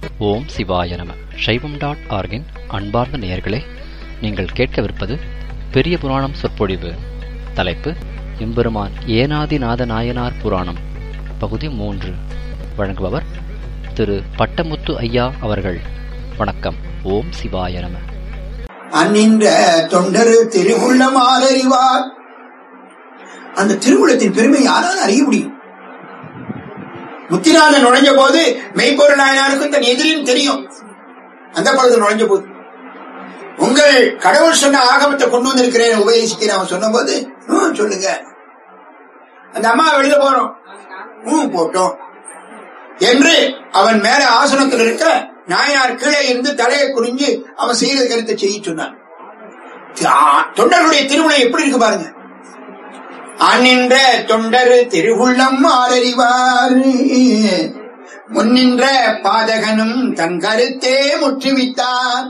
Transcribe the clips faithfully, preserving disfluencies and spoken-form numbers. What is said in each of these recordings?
ஓம் சிவாய நம. சைவம் டாட் ஆர்கின் அன்பார்ந்த நேயர்களே, நீங்கள் கேட்கவிருப்பது பெரிய புராணம் சொற்பொழிவு. தலைப்பு எம்பெருமான் ஏனாதிநாத நாயனார் புராணம், பகுதி மூன்று. வழங்குபவர் திரு பட்டமுத்து ஐயா அவர்கள். வணக்கம். ஓம் சிவாய நம. அந்நின்ற தொண்டரு திருவுள்ளமால் அறிவார். அந்த திருவுள்ளத்தின் பெருமை யாரால் அறிய முடியும்? முத்திநாதன் நுழைஞ்ச போது மெய்ப்பொருள் நாயனாருக்கும் தன் எதிரியும் தெரியும். அந்த பொழுது நுழைஞ்ச போது உங்கள் கடவுள் சொன்ன ஆகமத்தை கொண்டு வந்திருக்கிறேன் உபதேசிக்கிறேன் அவன் சொன்ன போது சொல்லுங்க, அந்த அம்மா வெளியில போறோம் ஹம் போட்டோம் என்று அவன் மேல ஆசனத்தில் இருக்க நாயனார் கீழே இருந்து தலையை குறிஞ்சு அவன் செய்த கருத்தை செய்ய சொன்னான். தொண்டர்களுடைய திருவிழா எப்படி இருக்கு பாருங்க. அந்நின்ற தொண்டர் திருவுள்ளம் ஆரறிவார், முன்னின்ற பாதகனும் தன் கருத்தே முற்றுவித்தார்.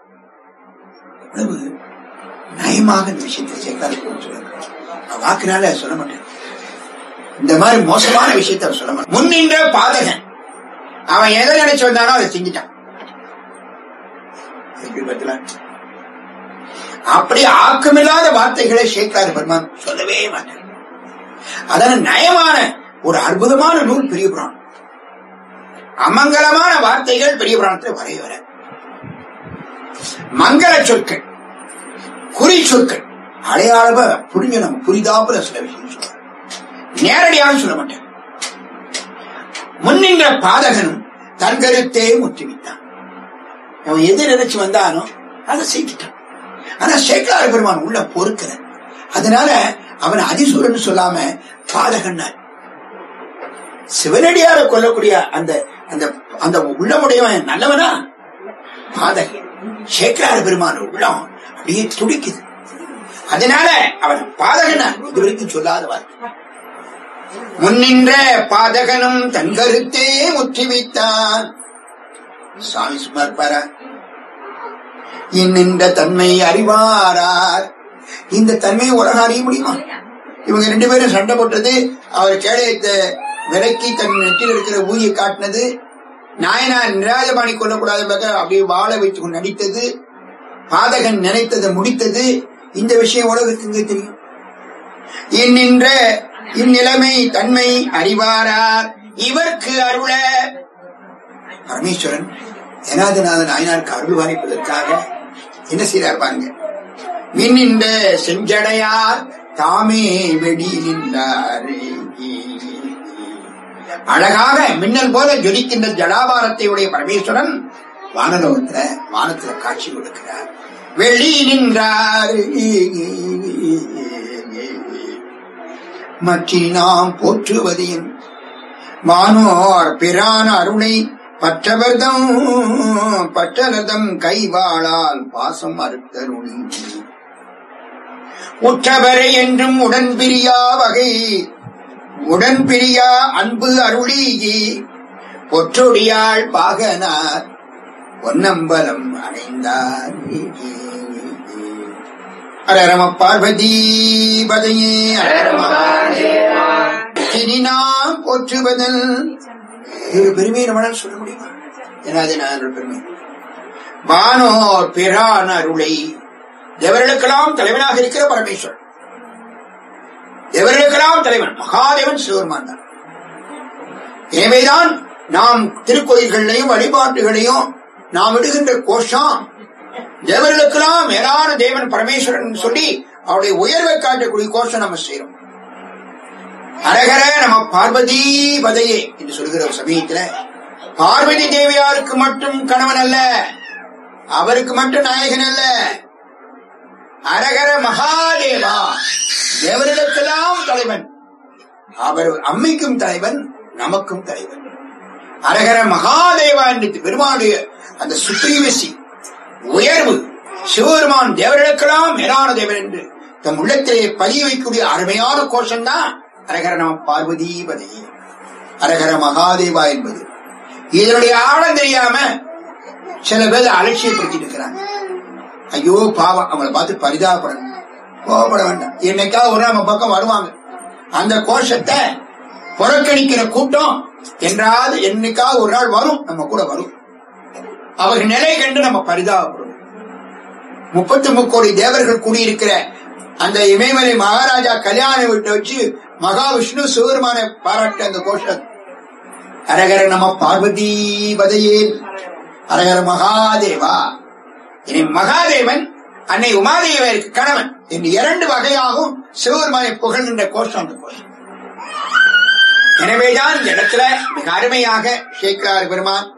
நயமாக இந்த விஷயத்தை சேர்க்காது வாக்குனால சொல்ல மாட்டேன். இந்த மாதிரி மோசமான விஷயத்த சொல்ல மாட்டேன். முன்னின்ற பாதகன் அவன் எதை நினைச்சு வந்தானோ அதை செஞ்சிட்டான். அப்படி ஆக்கமில்லாத வார்த்தைகளை சேக்காரு பெருமான் சொல்லவே மாட்டார். அதனால நயமான ஒரு அற்புதமான நூல் பெரிய புராணம். அமங்கலமான வார்த்தைகள் பெரிய புராணத்தில் வரைய வர, மங்கள சொற்கள் குறி சொற்கள் அடையாளமா புரிஞ்ச நம்ம புரிதாப்புல சில விஷயம் சொல்ற, நேரடியாக சொல்ல மாட்டேன். முன்னின்ற பாதகனும் தன் கருத்தே முற்றுவித்தான். அவன் எது நினைச்சு வந்தானோ அதை செய்துட்டான். ஆனா சேக்கலார பெருமான் உள்ள பொறுக்கிற, அதனால அவன் அதிசூரன் சொல்லாம பாதகன்னார். சிவனடியார கொல்லக்கூடிய அந்த அந்த அந்த உள்ளமுடையவன் நல்லவனா பாதகன். சேக்கலார பெருமான் உள்ளம் அப்படியே துடிக்குது. அதனால அவன் பாதகனார் இது வரைக்கும் சொல்லாத வார்த்தை. முன்னின்ற பாதகனும் தன் கருத்தே முற்றி வைத்தான். சுவாமி சும்மா இருப்பாரா? இன்னின்ற தன்மை அறிவாரார். இந்த தன்மையை உலகம் அறிய முடியுமா? இவங்க ரெண்டு பேரும் சண்டை போட்டது, அவர் கேடயத்தை விலக்கி தன் நெற்றில் இருக்கிற ஊதியை காட்டினது, நாயனார் நிராஜபாணி கொள்ளக்கூடாத அப்படியே வாழ வைத்து நடித்தது, பாதகன் நினைத்ததை முடித்தது. இந்த விஷயம் உலகத்துக்கு தெரியும். இன்னின்ற இந்நிலைமை தன்மை அறிவாரார் இவர்க்கு அருள. பரமேஸ்வரன் ஏனாதிநாத நாயனாருக்கு அருள் வாய்ப்பதற்காக என்ன செய்யறார் பாருங்க. மின்னின்ற செஞ்சடையார் தாமே வெடி நின்றார். அழகாக மின்னல் போல ஜொலிக்கின்ற ஜடாபாரத்தை உடைய பரமேஸ்வரன் வானலோகத்துல வானத்துல காட்சி கொடுக்கிறார். வெளி நின்றார். மற்றி நாம் போற்றுவதையும் வானோர் பிரான அருளை பற்றவர்தம் பற்றரதம் கைவாளால் பாசம் அறுத்தருளி உற்றவரை என்றும் உடன் பிரியா வகை உடன் பிரியா அன்பு அருளி பொற்றொடியாள் பாகனார் பொன்னம்பலம் அடைந்தார். அரரம பார்வதி பதையே இனி நாம் போற்றுவதல் பெருமை நம்மளால் சொல்ல முடியுமா? ஏனாதிநாதர் பெருமை. வானோர் பிரான் அருளை, தேவர்களுக்கெல்லாம் தலைவனாக இருக்கிற பரமேஸ்வரன், தேவர்களுக்கெல்லாம் தலைவன் மகாதேவன் சிவபெருமான் தான். எனவேதான் நாம் திருக்கோயில்களையும் வழிபாட்டுகளையும் நாம் விடுகின்ற கோஷம் தேவர்களுக்கெல்லாம் மேலான தேவன் பரமேஸ்வரன் சொல்லி அவருடைய உயர்வை காட்டக்கூடிய கோஷம் நம்ம செய்யறோம். அரகர நம்ம பார்வதி பதையே என்று சொல்கிற சமயத்துல பார்வதி தேவியாருக்கு மட்டும் கணவன் அல்ல, அவருக்கு மட்டும் நாயகன் அல்ல. அரகர மகாதேவா தேவர்களுக்கெல்லாம் தலைவன், அவர் அம்மைக்கும் தலைவன், நமக்கும் தலைவன். அரகர மகாதேவா என்று பெருமானுடைய அந்த சுப்ரீமசி உயர்வு, சிவபெருமான் தேவர்களுக்கெல்லாம் மேலான தேவன் என்று தம் உள்ளத்திலே பதிய வைக்கக்கூடிய அருமையான கோஷம் தான் அரகர நம பார்வதி பதையே, அரகர மகாதேவா என்பது. இதனுடைய ஆழம் தெரியாம சில பேர் அலட்சியப்படுத்திட்டு இருக்கிறாங்க. ஐயோ பாவம், அவங்களை பார்த்து பரிதாபப்படணும், கோபப்பட வேண்டாம். என்னைக்காவது ஒரு நம்ம பக்கம் வருவாங்க. அந்த கோஷத்தை புறக்கணிக்கிற கூட்டம் என்றாவது என்னைக்காவது ஒரு நாள் வரும், நம்ம கூட வரும். அவர்கள் நிலை கண்டு நம்ம பரிதாபப்படுவோம். முப்பத்தி முக்கோடி தேவர்கள் கூடியிருக்கிற அந்த இமயமலை மகாராஜா கல்யாண வீட்டை வச்சு மகாவிஷ்ணு சிவபெருமானை பாராட்ட அந்த கோஷம் அரகர நம பார்வதி பதையே அரகர மகாதேவா. இனி மகாதேவன் அன்னை உமாதேவியருக்கு கணவன் என்று இரண்டு வகையாகவும் சிவபெருமானை புகழ்கின்ற கோஷம் அந்த கோஷம். எனவேதான் இந்த இடத்துல மிக அருமையாக சேக்கிழார் பெருமான்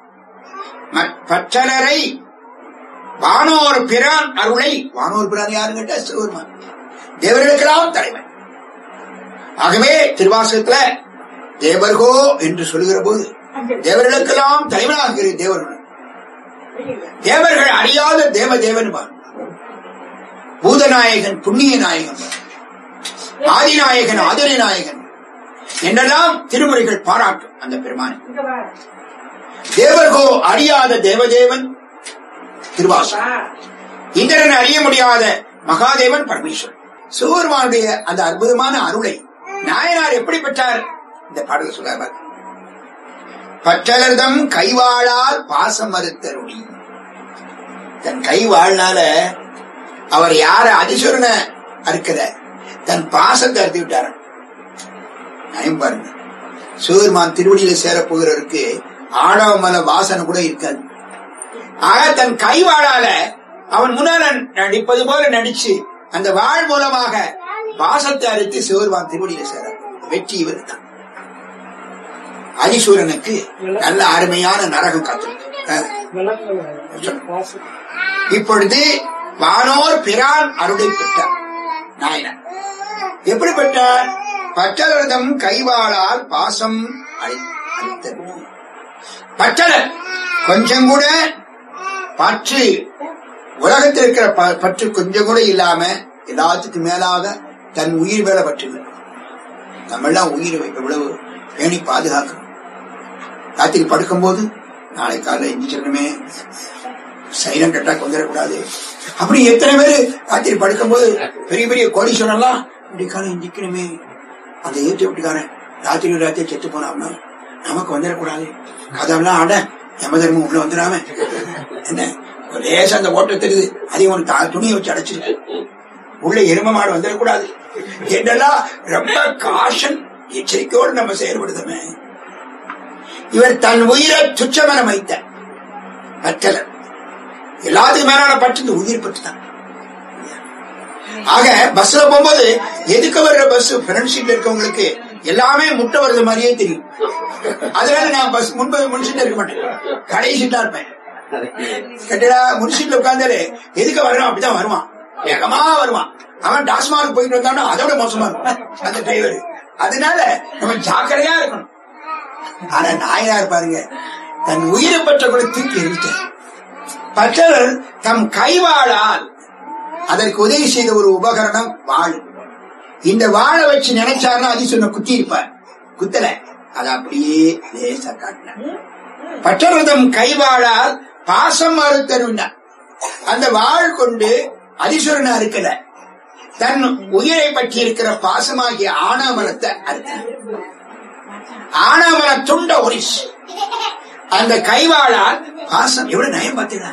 பற்றலரை வானோர் பிரான் அருளை, வானோர் பிரான் யாருன்னு கேட்ட சிவபெருமான், தேவர்களுக்கெல்லாம் தலைவன். ஆகவே திருவாசகத்துல தேவர்கோ என்று சொல்லுகிற போது தேவர்களுக்கெல்லாம் தலைவனாக தேவர்கள், தேவர்கள் அறியாத தேவ தேவன், பூதநாயகன் புண்ணிய நாயகன், ஆதிநாயகன் ஆதிரை நாயகன் என்றெல்லாம் திருமுறைகள் பாராட்டும் அந்த பெருமானை. தேவர்கோ அறியாத தேவதேவன் திருவாசகம், இந்திரன் அறிய முடியாத மகாதேவன் பரமேஸ்வரன். சிவபெருமானுடைய அந்த அற்புதமான அருளை நாயனார் எப்படி பெற்றார்? இந்த பாடல் சொல்ல பற்றலர்தம் கைவாளால் பாசம் மறுத்தருளி. தன் கைவாழ்னால அவர் யார அதிசுரனை அறுக்கல, தன் பாசத்தை அறுத்து விட்டார். நயம் பாருங்க, சிவபெருமான் திருவடியில சேரப்போகிறவருக்கு ஆணவ மல வாசனை கூட இருக்காது. ஆக தன் கைவாழால அவன் முன்னால நடிப்பது போல நடிச்சு அந்த வாழ் மூலமாக பாசத்தை அறுத்து சிவபெருமான் திருவடியில சேர வெற்றி இவர் தான். அதிசூரனுக்கு நல்ல அருமையான நரகம் காத்திருக்கு. இப்பொழுது வானோர் பிரான் அருளை பெற்றார் நாயனார். எப்படி பெற்றார்? பற்றலர்தம் கைவாளால் பாசம் அளித்த. பற்றலர் கொஞ்சம் கூட பற்று, உலகத்தில் இருக்கிற பற்று கொஞ்சம் கூட இல்லாம எல்லாத்துக்கும் மேலாக தன் உயிர் மேல பற்று. நம்ம எல்லாம் உயிரை எவ்வளவு பேணி பாதுகாக்கணும். ராத்திரி படுக்கும் போது நாளை காலையில் எஞ்சிச்சிடணுமே, சைலண்ட் அட்டாக் வந்துடக்கூடாது. அப்படி எத்தனை பேரு ராத்திரி படுக்கும் போது பெரிய பெரிய கோடீஸ்வரன் எல்லாம் இப்படி காலம் எஞ்சிக்கணுமே, அந்த ஏற்றி விட்டுக்காரன் ராத்திரி ராத்திரி செத்து போனாம்னா நமக்கு வந்துடக்கூடாது. கதவெல்லாம் அட யமதர்மம் உள்ள வந்துடாம என்ன லேசா அந்த ஓட்ட தெரியுது, அதையும் ஒரு துணியை வச்சு அடைச்சிருக்கு, உள்ள எரும மாடு வந்துடக்கூடாது என்றெல்லாம் ரொம்ப காஷன் எச்சரிக்கையோடு நம்ம செயல்படுதமே. இவர் தன் உயிரை துச்சமனம் வைத்த பற்றலர். எல்லாத்துக்கும் மேலான பற்று இந்த உயிர் பற்று தான். ஆக பஸ்ல போகும்போது எதுக்கு வர்ற பஸ் ஃப்ரண்ட் சீட்ல இருக்கவங்களுக்கு எல்லாமே முட்டை வர்றது மாதிரியே தெரியும். அதனால நான் பஸ் முன்பது முன்சீட்ல இருக்க மாட்டேன், கடைசி சீட்டா இருப்பேன். கட்டடா முன்சீட்ல உட்கார்ந்தாலே எதுக்கு வர்றான் அப்படிதான் வருவான், வேகமா வருவான். அவன் டாஸ்மார்க் போயிட்டு வந்தான்னா அதோட மோசமா இருக்கும் அந்த டிரைவர். அதனால நம்ம ஜாக்கிரதையா இருக்கணும். ஆனா நாயனார் பாருங்க, தன் உயிரை பற்ற கூட தூக்கி எரிச்சார். பற்றலர் தம் கைவாளால் அதற்கு உதவி செய்த ஒரு உபகரணம் வாள். இந்த வாழை வச்சு நினைச்சாருன்னா அது சொன்ன குத்தி இருப்பார், குத்தல, அது அப்படியே லேசா காட்டினார். பற்றலர்தம் கைவாளால் பாசம் அறுத்தருவினார். அந்த வாழ் கொண்டு அதிசுரனை அறுக்கல, தன் உயிரை பற்றி இருக்கிற பாசமாகிய ஆணவமலத்தை அறுத்தார். ஆணவமல துண்ட ஒரிஸ் அந்த கைவாளால் பாசம் எவ்வளவு நயம் பார்த்தீங்களா?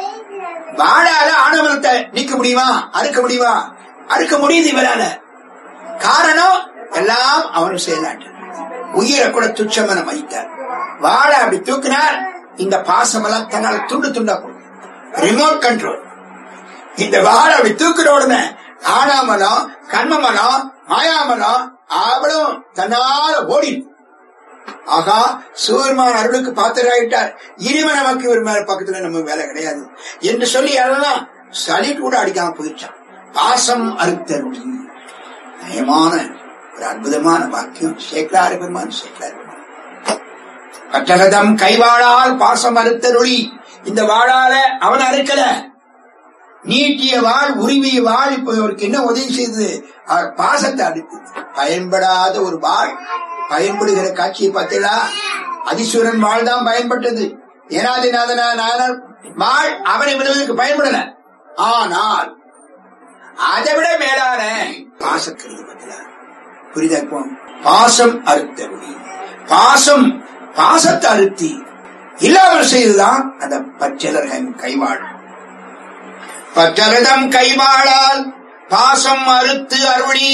வாழால ஆணவமலத்தை நீக்க முடியுமா? அறுக்க முடியுமா? அறுக்க முடியுது இவரால. காரணம் எல்லாம் அவனு செயலாட்டு. உயிரை கூட துச்சமன வைத்தார். வாழ அப்படி தூக்கினார், இந்த பாசமெல்லாம் தன்னால துண்டு துண்டா போடும். Remote control. இந்த வாழ அப்படி தூக்குற உடனே ஆணாமலம் கண்மமலம் மாயாமலம் அவளும் தன்னால ஓடி. ஆகா, சிவபெருமான் அருளுக்கு பாத்திராயிட்டார், இனிமே நமக்கு இவர் மேல பக்கத்துல நம்ம வேலை கிடையாது என்று சொல்லி அதெல்லாம் சலிட்டு கூட அடிக்காம போயிடுச்சான். பாசம் அறுத்தருளி. நயமான ஒரு அற்புதமான வாக்கியம் சேக்கிழார் பெருமான் சேக்கிழார் பெருமான். பற்றலதம் கைவாளால் பாசம் அறுத்தருளி. இந்த வாழால அவன் அறுக்கல, நீட்டிய வாழ் உரிமைய வாழ் இப்ப அவருக்கு என்ன உதவி செய்தது? அவர் பாசத்தை அடித்து. பயன்படாத ஒரு வாழ் பயன்படுகிற காட்சியை பார்த்தீங்களா? அதிசூரன் வாழ் தான் பயன்பட்டது. ஏனாதிநாதனான வாழ் அவனை விடுவதற்கு பயன்படல. ஆனால் அதை விட மேலான பாசக்கருது பார்த்தீங்களா? புரிதா? பாசம் அறுத்தருளி. பாசம் பாசத்தை அறுத்தி இல்லாமல் செய்துதான் அந்த பச்சலர்கள் கைவாழும். பச்சரதம் கைவாழால் பாசம் அறுத்து அருளி,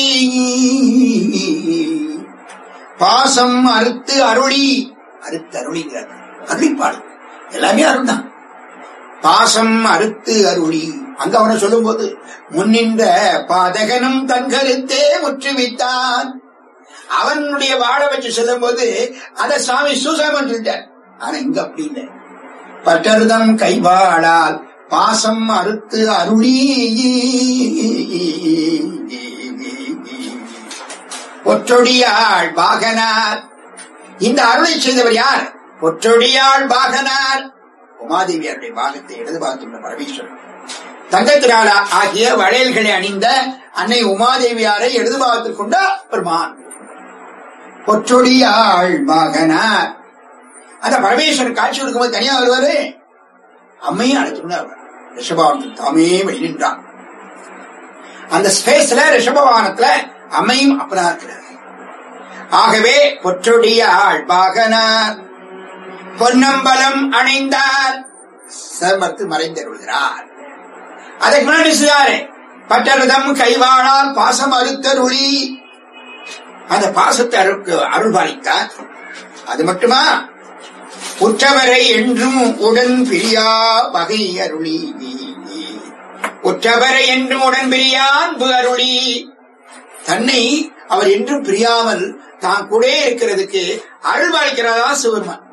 பாசம் அறுத்து அருளி, அறுத்து அருளிங்கிறார். அருளிப்பாடு எல்லாமே அருள்தான். பாசம் அறுத்து அருளி அங்க அவனை சொல்லும் போது முன்னின்ற பாதகனும் தன் கருத்தே முற்றுவித்தான். அவனுடைய வாழ வச்சு சொல்லும் போது அத சாமி சூசகமன் சொல்லிட்டார். ஆனா இங்க அப்படி இல்லை. பட்டருதம் கைவாழால் பாசம் அறுத்து அருளி பொற்றொடியாள் பாகனார். இந்த அருளை செய்தவர் யார்? பொற்றொடியாள் பாகனார். உமாதேவியாருடைய பாகத்தை இடது பாகத்துள்ள பரமேஸ்வரன். தங்கத்தினால ஆகிய வளையல்களை அணிந்த அன்னை உமாதேவியாரை இடது பாகத்தில் கொண்ட பெருமான். பொற்றொடியாள் பாகனார். அந்த பரமேஸ்வரன் காட்சி கொடுக்கும்போது தனியா வருவாரு. அம்மையும் அழைச்சுள்ளார். ரிஷபவானத்தில் தாமே வெளியின்றான். அந்த ஸ்பேஸ்ல ரிஷபவானத்துல அம்மையும் அப்பனா இருக்கிறார். ஆகவே பொற்றொடியாள் பாகனார் பொன்னம்பலம் அணைந்தார். சர்மத்து மறைந்தருள்கிறார். அதற்கு முன்னாடி செய்தாரு பட்டரதம் கைவாழால் பாசம் அறுத்தருளி. அந்த பாசத்தை அருக்கு அருள் பாலித்தார். அது மட்டுமா, உற்றவரை என்றும் உடன் பிரியா வகை அருளி. உற்றவரை என்றும் உடன் பிரியா அன்பு அருளி. தன்னை அவர் என்றும் பிரியாமல் தான் கூட இருக்கிறதுக்கு அருள் பாலிக்கிறதா சிவருமான்.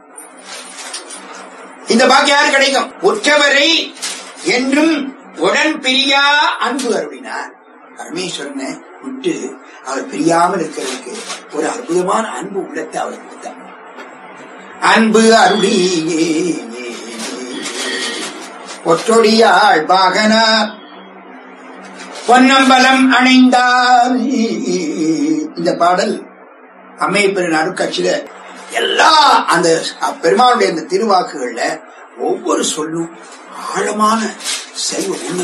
இந்த பாக்கி யாரு கிடைக்கும்? உற்றவரை என்றும் உடன் பிரியா அன்பு அருளினார். பரமேஸ்வரனை விட்டு அவர் பிரியாமல் இருக்கிறதுக்கு ஒரு அற்புதமான அன்பு உள்ளத்தை அவர் கொடுத்தார். அன்பு அருளி பொற்றொடியாள் பாகனார் பொன்னம்பலம் அணைந்தார். இந்த பாடல் அம்மையப்பரின் அருட்காட்சியில எல்லா அந்த பெருமாளுடைய அந்த திருவாக்குகள்ல ஒவ்வொரு சொல்லும் ஆழமான செல்வ உண்மை.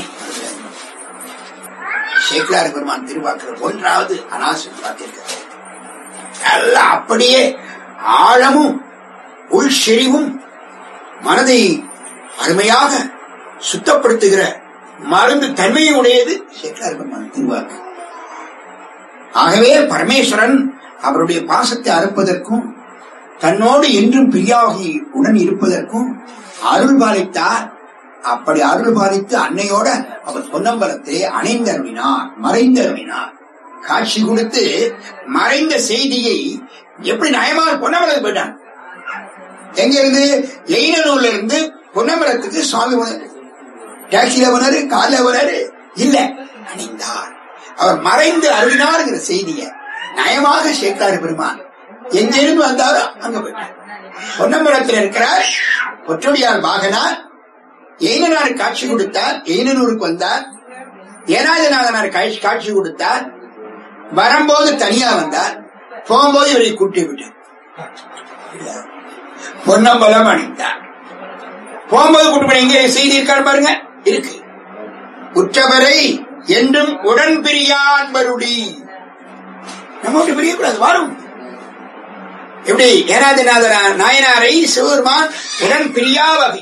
சேக்கிழார் பெருமான் திருவாக்குகள் ஒன்றாவது அனாசம் பார்த்திருக்கிறார். எல்லாம் அப்படியே ஆழமும் உள் செறிவும் மனதை அருமையாக சுத்தப்படுத்துகிற மருந்து தன்மையுடையது சேக்கிழார் பெருமான் திருவாக்கு. ஆகவே பரமேஸ்வரன் அவருடைய பாசத்தை அறுப்பதற்கும் தன்னோடு என்றும் பிரியாகி உடன் இருப்பதற்கும் அருள் பாலித்தார். அப்படி அருள் பாலித்து அன்னையோட அவர் பொன்னம்பலத்தை அணைந்தருளினார், மறைந்தருளினார். காட்சி கொடுத்து மறைந்த செய்தியை எப்படி நயமாக பொன்னம்பலத்துக்கு போயிட்டான். எங்க இருந்து? எயினூர்ல இருந்து பொன்னம்பலத்துக்கு சுவாமி டாக்ஸில போனாரு, கார்ல போனாரு இல்ல, அணைந்தார். அவர் மறைந்து அருளினார்ங்கிற செய்திய நயமாக சேர்த்தாரு பெருமான். எங்கிருந்து வந்தாரோ அங்க போயிட்டார். பொன்னம்பலத்தில் இருக்கிறார். பொற்றொடியார் பாகனார் எயினார் காட்சி கொடுத்தார். எயினூருக்கு வந்தார். ஏனாதிநாதனார் காட்சி கொடுத்தார். வரும்போது தனியா வந்தார். போகும்போது இவரை கூட்டி விட்டார். பொன்னம்பலம் அணிந்தார். போகும்போது கூட்டு எங்க செய்தி இருக்காரு பாருங்க, இருக்கு. உற்றவரை என்றும் உடன் பிரியா அன்பருடி. நம்ம விட்டு பிரியக்கூடாது. வரும் எப்படி ஏனாதிநாத நாயனாரை சிவபெருமான் உடன் பிரியா வகை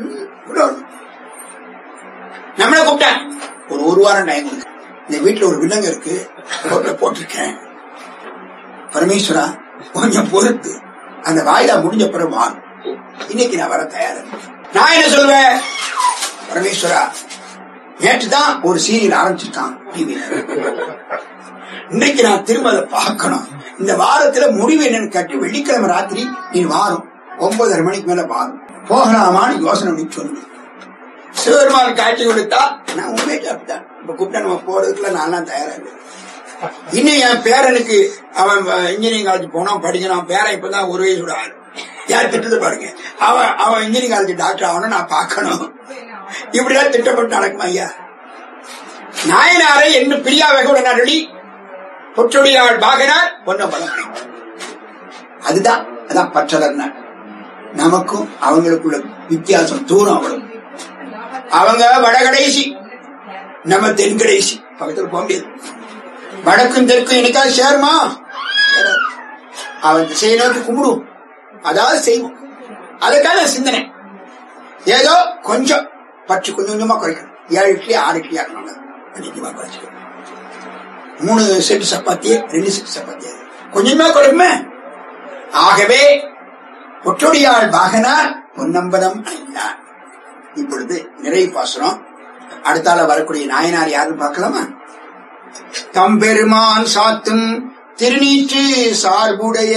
நம்மள கூப்பிட்டான். ஒரு ஒரு வாரம் டைம் இருக்கு. இந்த வீட்டுல ஒரு விலங்கு இருக்கு, போட்டிருக்கேன். பரமேஸ்வரா கொஞ்சம் பொறுத்து அந்த வாயிலா முடிஞ்ச பிறகு வாங்க, இன்னைக்கு நான் வர தயார். நான் என்ன சொல்வேன்? பரமேஸ்வரா நேற்றுதான் ஒரு சீரியல் ஆரம்பிச்சிருக்கான் டிவில, இன்னைக்கு நான் திரும்ப அதை பார்க்கணும். இந்த வாரத்துல முடிவு என்னன்னு கட்டி வெள்ளிக்கிழமை ராத்திரி நீ வாரம் ஒன்பதரை மணிக்கு மேல வாரம் போகலாமான்னு யோசனை பண்ணி சொல்லு. சிவபெருமான் காட்சி கொடுத்தா நான் உண்மையிட்டு அப்படித்தான். இப்ப கூப்பிட்டா நம்ம போறதுக்குள்ள நான் தயாரா இல்லை. இன்னும் என் பேரனுக்கு அவன் இன்ஜினியரிங் காலேஜ் போனான், படிக்கணும். பேரன் இப்பதான் ஒரு வயசோட ஆளு. யார் திட்டத்தை பாருங்க. அவன் அவன் இன்ஜினியரிங் காலேஜ் டாக்டர் ஆகணும், நான் பார்க்கணும். இப்படிதான் திட்டப்பட்டு நடக்குமா ஐயா? நாயனாரை என்ன பிரியா வெகுடன் அருளி பொற்றொடியாள் பாகனார் பொன்னம்பலம். அதுதான் அதான் பற்றலர். நமக்கும் அவங்களுக்குள்ள வித்தியாசம் தூரம். அவ்வளவு. அவங்க வடகடைசி, நம்ம தென்கடைசி. பக்கத்துல போக முடியாது. வடக்கும் தெற்கும் எனக்காவது சேருமா? அவன் திசையை நோக்கி கும்பிடுவோம், அதாவது செய்வோம். அதுக்கான சிந்தனை ஏதோ கொஞ்சம் பற்று கொஞ்சம் கொஞ்சமா குறைக்கணும். ஏழு இட்லி ஆறு இட்லி ஆகணும், குறைச்சிக்கணும். மூணு செட்டு சப்பாத்தி ரெண்டு செட்டு சப்பாத்தி கொஞ்சமா குறைக்குமே. ஆகவே பொற்றொடியாள் பாகனார் பொன்னம்பலம் அணிந்தார். இப்பொழுது நிறைவு பாசுரம். அடுத்தால வரக்கூடிய நாயனார் யாருன்னு பார்க்கலாமா? தம்பெருமான் சாத்தும் திருநீற்று சார்புடைய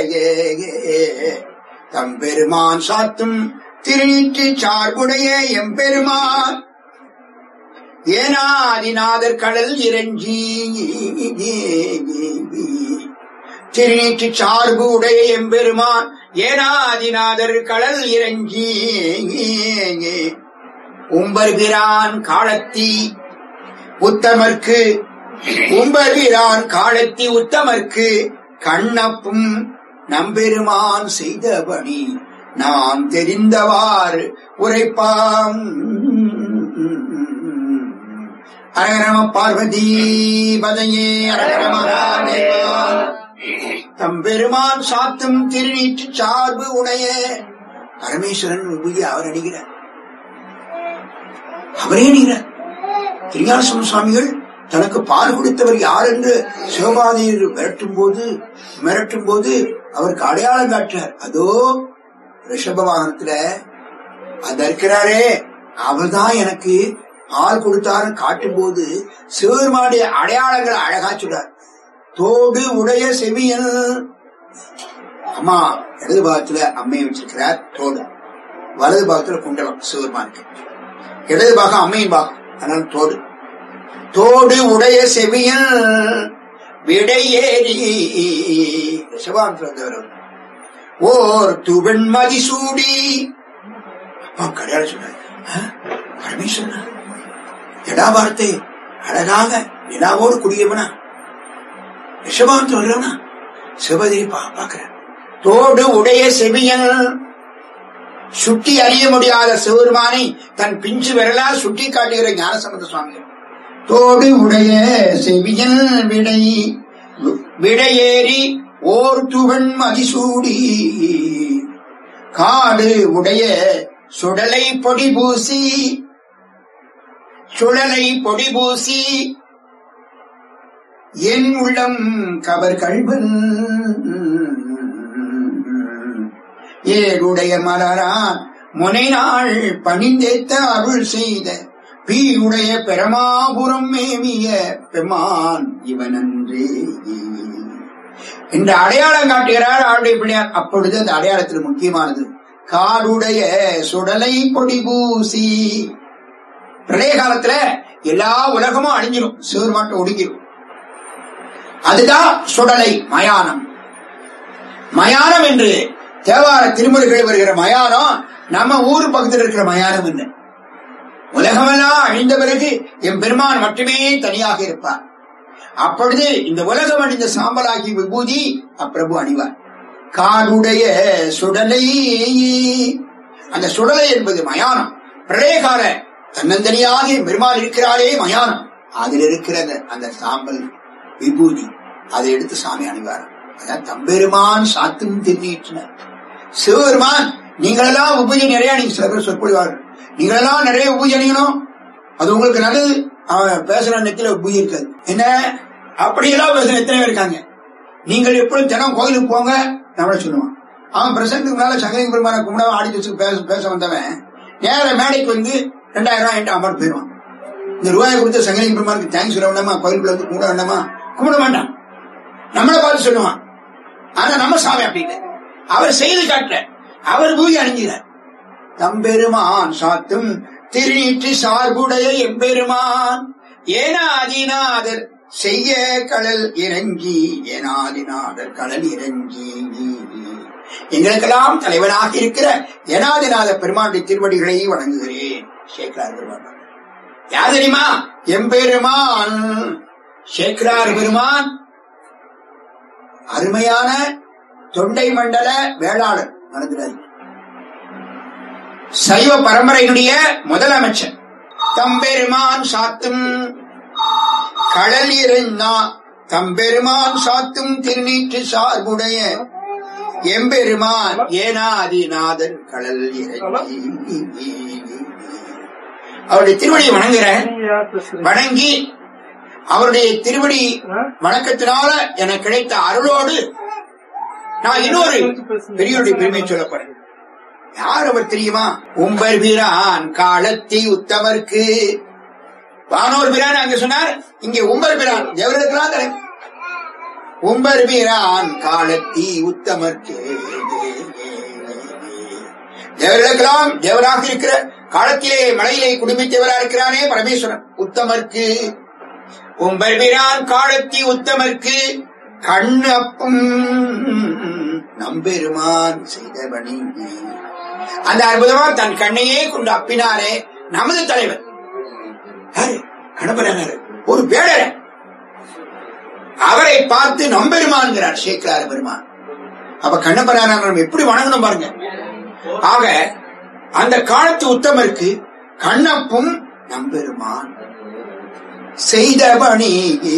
தம்பெருமான் சாத்தும் திருநீற்று சார்புடைய எம்பெருமான் ஏனாதிநாதர் கடல் இறஞ்சி திருநீற்று சார்பு உடைய எம்பெருமான் ஏனாதிநாதர் கடல் இறஞ்சி உம்பர்கிறான் காலத்தி உத்தமர்க்கு உம்பர்கிறான் காலத்தி உத்தமர்க்கு கண்ணப்பும் நம்பெருமான் செய்தபடி நாம் தெரிந்தவாறு உரைப்பாம். அரகரம பார்வதி பதையே அரகரம தம்பெருமான் சாத்தும் திருநீற்று சார்பு உடைய பரமேஸ்வரன் விபூதி அவர் அணிகிறார், அவரே அணிகிறார். திருஞான சுவாமிகள் தனக்கு பால் கொடுத்தவர் யார் என்று சிவபாதையில் மிரட்டும் போது மிரட்டும் போது அவருக்கு அடையாளம் காட்டுறார். அதோ ரிஷப வாகனத்துல அது இருக்கிறாரே அவர்தான் எனக்கு பால் கொடுத்தாருன்னு காட்டும் போது சிவபெருமானுடைய அடையாளங்களை அழகா சொல்றார். தோடு உடைய செவியன், அம்மா இடது பாகத்துல அம்மையை வச்சிருக்கிறார் தோடு, வலது பாகத்துல குண்டலம் சிவபெருமானுக்கு, இடது பாகம் அம்மையின் பாகம், அதனால தோடு. தோடு உடைய செவியன் விடையேறி சிவாந்தவர் ஓர் துவன்மதி சூடி கடையாள சொன்னார். பரமேஸ்வரன் எடா வார்த்தை அழகாக நிலாவோடு குடியவனா ரிஷபாந்து வருவனா சிவபதியை பாக்குற. தோடு உடைய செவியன் சுட்டி அறிய முடியாத சிவபெருமானை தன் பிஞ்சு விரலா சுட்டி காட்டுகிற ஞானசம்பந்த சுவாமி. தோடு உடைய செவியன் விடை விடையேறி ஓர் துவன் மதிசூடி காடு உடைய சுடலை பொடி பூசி சுடலை பொடி பூசி என் உள்ளம் கவர் கல்வன் ஏழுடைய மலரான் முனை நாள் பணிந்தேத்த அருள் செய்த பீருடைய பெருமாபுரம் மேவிய பெருமான் இவனன்றே என்ற அடையாளம் காட்டுகிறார் ஆளுடைய பிள்ளையார். அப்பொழுது அந்த அடையாளத்தில் முக்கியமானது காடுடைய சுடலை பொடி பூசி. பிரளய காலத்துல எல்லா உலகமும் அழிஞ்சிடும், சிவருமாட்ட ஒடுங்கிடும். அதுதான் சுடலை மயானம். மயானம் என்று தேவார திருமுறைகள் வருகிற மயானம் நம்ம ஊர் பக்கத்தில் இருக்கிற மயானம் என்ன. உலகமெல்லாம் அழிந்த பிறகு என் பெருமான் மட்டுமே தனியாக இருப்பார். அப்பொழுது இந்த உலகம் அணிந்த சாம்பலாகி விபூதி அப்பிரபு அணிவார். காடுடைய சுடலை, அந்த சுடலை என்பது மயானம். பிரளயகால தன்னந்தனியாக பெருமாள் இருக்கிறாரே மயானம், அதில் இருக்கிற அந்த சாம்பல் விபூதி அதை எடுத்து சாமி அணிவார். அதான் தம்பெருமான் சாத்தும் திருநீற்றினர். சிவபெருமான் நீங்களெல்லாம் உபூஜை நிறைய நீங்க சில பேர் சொற்பொழிவார்கள், நீங்களெல்லாம் நிறைய உபூஜை அணியணும், அது உங்களுக்கு நல்லது. அவன் பேசுற நெத்தில உபூஜை இருக்காது. என்ன அப்படியெல்லாம் பேசுற எத்தனை பேர் இருக்காங்க. நீங்கள் எப்படி தினம் கோயிலுக்கு போங்க நம்மள சொல்லுவான். அவன் பிரசன்ட்டுக்கு மேல சங்கலிங்க பெருமான கும்பிட ஆடி வச்சு பேச பேச வந்தவன் நேர மேடைக்கு வந்து ரெண்டாயிரம் ரூபாய் என்கிட்ட அமௌண்ட் போயிடுவான். இந்த ரூபாய் கொடுத்த சங்கலிங்க பெருமானுக்கு தேங்க்ஸ் சொல்ல வேண்டாமா, கோயிலுக்குள்ள வந்து கும்பிட வேண்டாமா, கும்பிட வேண்டாம், நம்மளை பார்த்து சொல்லுவான். ஆனா நம்ம சாமி அப்படின்னு அவர் செய்து காட்டுற, அவர் பூஜை அணிஞ்சிறார். தம்பெருமான் சாத்தும் திருநீற்று சார்புடைய எம்பெருமான் ஏனாதிநாதர் செய்ய கடல் இறங்கி ஏனாதிநாதர் கடல் இறங்கி எங்களுக்கெல்லாம் தலைவனாக இருக்கிற ஏனாதிநாத பெருமானுடைய திருவடிகளை வணங்குகிறேன். சேக்கலார் பெருமான் யார் தெரியுமா? எம்பெருமான் சேக்கலார் பெருமான் அருமையான தொண்டை மண்டல வேளாளர் நடந்துறாரு. சைவ பரம்பரையினுடைய முதலமைச்சர். தம்பெருமான் சாத்தும் கடல் இருந்தா தம்பெருமான் சாத்தும் திருநீற்று சார்புடைய எம்பெருமான் ஏனாதிநாதன் கடல் இறங்கி அவருடைய திருவடியை வணங்குற வணங்கி அவருடைய திருவடி வணக்கத்தினால எனக்கு கிடைத்த அருளோடு நான் இன்னொரு பெரியோருடைய பெருமை சொல்லப்படுறேன். யார் அவர் தெரியுமா? உம்பர் பிரான் காலத்தி உத்தமர்க்கு. வானோர் பிரான் அங்க சொன்னார், இங்கே உம்பர் பிரான் தேவர்களுக்கெல்லாம் தலை. உம்பர் பிரான் காலத்தி உத்தமர்க்கு, தேவர்களுக்கெல்லாம் தேவராக இருக்கிற காலத்திலே மலையிலே குடும்பித்தவராக இருக்கிறானே பரமேஸ்வரன் உத்தமர்க்கு. உம்பர் பிரான் காலத்தி உத்தமர்க்கு கண்ணப்பும் நம்பெருமான் செய்தபணி. அந்த அற்புதமா தன் கண்ணையே கொண்டு அப்பினாரே நமது தலைவர் கணபரனர், ஒரு வேடர். அவரை பார்த்து நம்பெருமான்கிறார் சேக்கலார் பெருமான். அப்ப கண்ணபரனர் எப்படி வணங்கணும் பாருங்க. ஆக அந்த காலத்து உத்தமருக்கு கண்ணப்பும் நம்பெருமான் செய்தபணி.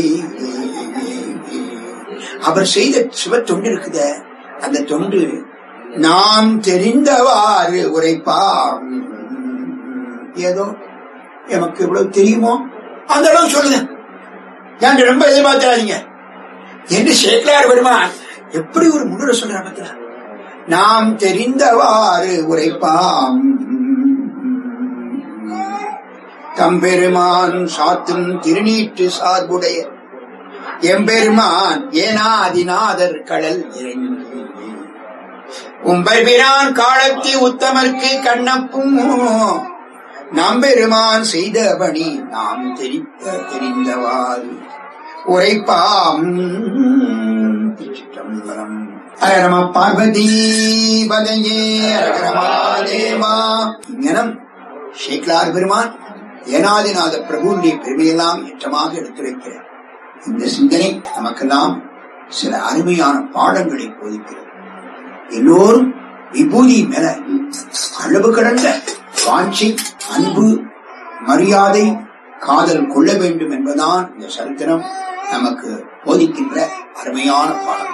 அவர் செய்த சிவ தொண்டு இருக்குத, அந்த தொண்டு நாம் தெரிந்தவாறு உரைப்பாம். ஏதோ எமக்கு எவ்வளவு தெரியுமோ அந்த அளவு சொல்லுங்க, நான் ரொம்ப எதிர்பார்த்தாதீங்க என்று சேக்கலார் பெருமான் எப்படி ஒரு முன்னுரை சொல்ற பத்திர. நாம் தெரிந்தவாறு உரைப்பாம். தம்பெருமான் சாத்தும் திருநீட்டு சார்புடைய எம்பெருமான் ஏனாதிநாதர் கடல் இறங்கி. உம்பெருமான் காலத்தி உத்தமர்க்கு கண்ணப்பும் நம்பெருமான் செய்தபணி நாம் தெரிந்த தெரிந்தவாறு உரைப்பாம். சிற்றம்பலம். அரம பார்வதி பதையே அரகரமாதேவா. இங்கனம் சேக்கலார் பெருமான் ஏனாதிநாத பிரபுடைய பெருமையெல்லாம் ஏற்றமாக எடுத்துரைக்கிறார். இந்த சிந்தனை நமக்கெல்லாம் சில அருமையான பாடங்களை போதிக்கிறது. எல்லோரும் விபூதி மேல அளவு கடந்த வாஞ்சி, அன்பு, மரியாதை, காதல் கொள்ள வேண்டும் என்பதுதான் இந்த சரித்திரம் நமக்கு போதிக்கின்ற அருமையான பாடம்.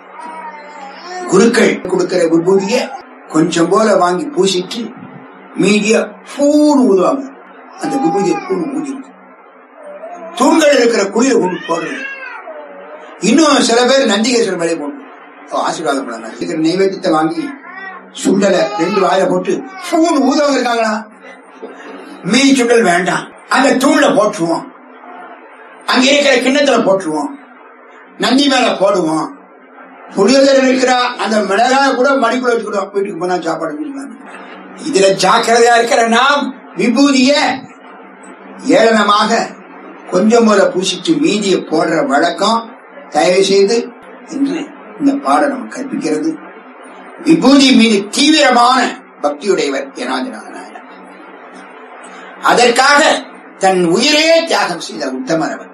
குருக்கள் கொடுக்கிற விபூதிய கொஞ்சம் போல வாங்கி பூசிட்டு மீதிய பூணு ஊதுவாங்க. அந்த விபூதிய பூணு ஊதி தூண்கள் இருக்கிற குளிர கொண்டு போடுறது. இன்னும் சில பேர் நந்திகேஸ்வரர் மேலே போட்டு ஆசீர்வாதம் பண்ணாங்க. நைவேத்தியத்தை வாங்கி சுண்டலை ரெண்டு வாயில போட்டு பூணு ஊதவங்க இருக்காங்களா? மீதி சுண்டல் வேண்டாம், அந்த தூண்ல போட்டுருவோம், அங்க இருக்கிற கிண்ணத்துல போட்டுருவோம், நந்தி மேல போடுவோம். புளியோதரை இருக்கிற அந்த மிளகாய கூட மடிக்குள்ள வச்சுக்கிடுவோம், வீட்டுக்கு போனா சாப்பாடு. இதுல ஜாக்கிரதையா இருக்கிற நாம் விபூதிய ஏளனமாக கொஞ்சம் போல பூசிட்டு மீதிய போடுற வழக்கம் தயவு செய்து என்று இந்த பாடம் நமக்கு கற்பிக்கிறது. விபூதி மீது தீவிரமான பக்தியுடையவர் ஏனாதிநாதனார். அதற்காக தன் உயிரே தியாகம் செய்த உத்தமர் அவர்.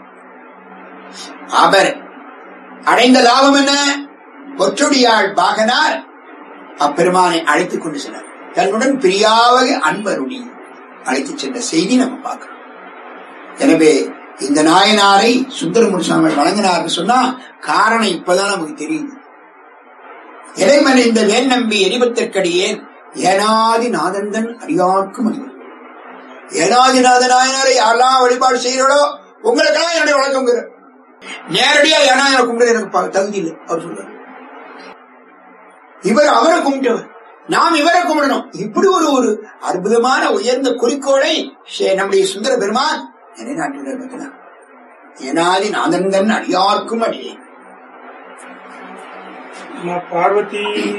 அவர் அடைந்த லாபம் என்ன? பொற்றுடியாள் பாகனார் அப்பெருமானை அழைத்துக் கொண்டு சென்றார். தன்னுடன் பிரியாவக அன்பருடி அழைத்துச் சென்ற செய்தி நம்ம பார்க்கிறோம். எனவே இந்த நாயனாரை சுந்தரமுனிசாமி வழங்கினார் சொன்னா காரணம் இப்பதான் நமக்கு தெரியுது. இறைமன் இந்த வேல் நம்பி எரிபத்திற்கடியேன் ஏனாதி நாதந்தன் அடியார்க்கும் அறிவு. ஏனாதிநாத நாயனாரை யாரெல்லாம் வழிபாடு செய்யறோ உங்களுக்கெல்லாம் என்னுடைய வழக்கம். நேரடியா ஏனாதிர கும்பிட எனக்கு தகுதி இல்லை அவர் சொல்றார். இவர் அவரை கும்பிட்டவர், நாம் இவரை கும்பிடணும். இப்படி ஒரு ஒரு அற்புதமான உயர்ந்த குறிக்கோளை நம்முடைய சுந்தர பெருமான் நிலைநாட்டுகிறார். ஏனாதி நாதந்தன் அடியார்க்கும் அடியே. பார்வதி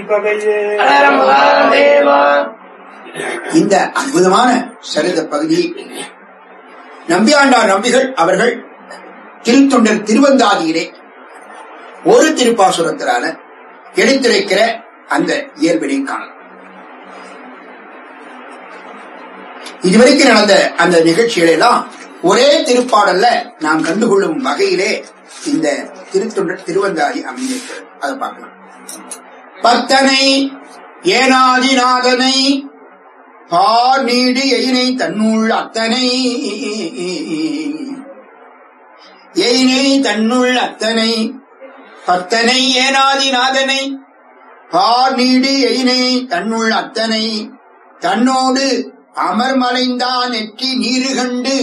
இந்த அற்புதமான சரித பகுதி நம்பியாண்டார் நம்பிகள் அவர்கள் திருத்தொண்டர் திருவந்தாதியிலே ஒரு திருப்பாசுரத்திலான எடுத்துரைக்கிற அந்த இயல்பினை காணலாம். இதுவரைக்கும் நடந்த அந்த நிகழ்ச்சிகளை எல்லாம் ஒரே திருப்பாடல்ல நாம் கண்டுகொள்ளும் வகையிலே இந்த திருத்தொண்டர் திருவந்தாதி அமைந்திருக்கிறது. அதை பார்க்கலாம். பத்தனை ஏனாதிநாதனை பார் நீடு எயினை தன்னுள் அத்தனை எயினை தன்னுள் அத்தனை பத்தனை ஏனாதிநாதனை பார் நீடு எயினை தன்னுள் அத்தனை தன்னோடு அமர்மலைந்தான் நெற்றி நீரு கண்டு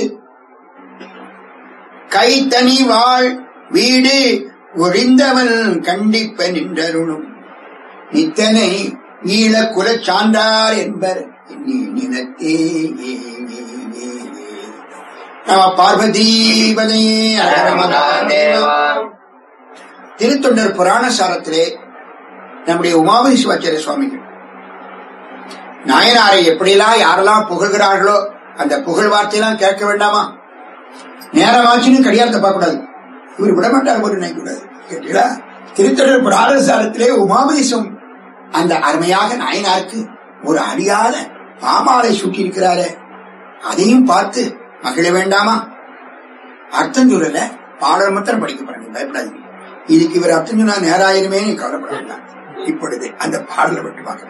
கைத்தனி வாழ் வீடு ஒழிந்தவன் கண்டிப்ப நின்றருணும் நித்தனை ஈழ குலச் சான்றார் என்பர் நிலத்தே. நம பார்வதீபதே திருத்தொண்டர் புராண சாரத்திலே நம்முடைய உமாபதி சிவாச்சாரிய சுவாமிகள் நாயனாரை எப்படியெல்லாம் யாரெல்லாம் புகழ்கிறார்களோ அந்த புகழ் வார்த்தையெல்லாம் கேட்க வேண்டாமா? நேரமாச்சுன்னு கடியாரத்தை பார்க்க கூடாது, இவர் விடமாட்டார் போது நினைக்க கூடாது. கேட்டீங்களா? திருத்தொண்டர் புராண சாரத்திலே உமாபதி அந்த அருமையாக நாயனாருக்கு ஒரு அடியாத பாமாலை சுட்டி இருக்கிறாரே, அதையும் பார்த்து மகிழ வேண்டாமா? அர்த்தம் சொல்லல, பாடல் மாத்திரம் படிக்கப்படணும், பயப்படாதீங்க. இதுக்கு இவர் அர்த்தம் சொன்னா நேராயிருமே கவலைப்பட வேண்டாம். இப்பொழுது அந்த பாடலை விட்டு பார்க்கலாம்.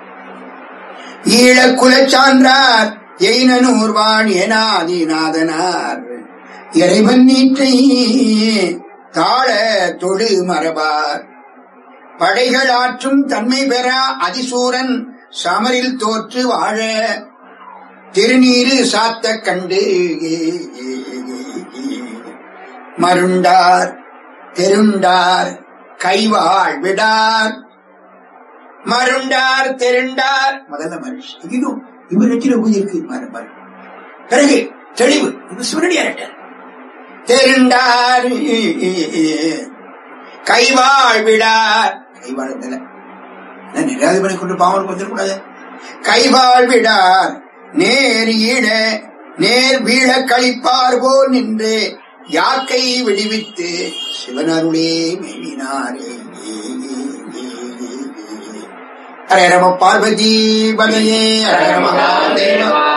ஈழ குலச் சான்றார் எயினூர்வான் ஏனாதிநாதனார் இறைவன் நீற்றை தாழ தொடு மரபார் படைகள் ஆற்றும் தன்மை பெற அதிசூரன் சமரில் தோற்று வாழ திருநீரு சாத்த கண்டு மருண்டார் தெருண்டார் கைவாழ் விடார். மருண்டார் தெருண்டார் முதல்ல மனுஷன் இதுவும் இவரிடத்தில் உயிருக்கு மறு பிறகு தெளிவு சிவனடியார் தெருண்டார் கைவாழ் விடார். கைவாழ் நிராதிபனை கொண்டு பாவம் வந்துடக்கூடாது. கைவாழ் விடார் நேர் ஈழ நேர் வீழ கழிப்பார் போல் நின்று யாக்கை விடுவித்து சிவனருளே மேலினாரே. ஹர நம பார்வதி பதையே ஹர மகாதேவா.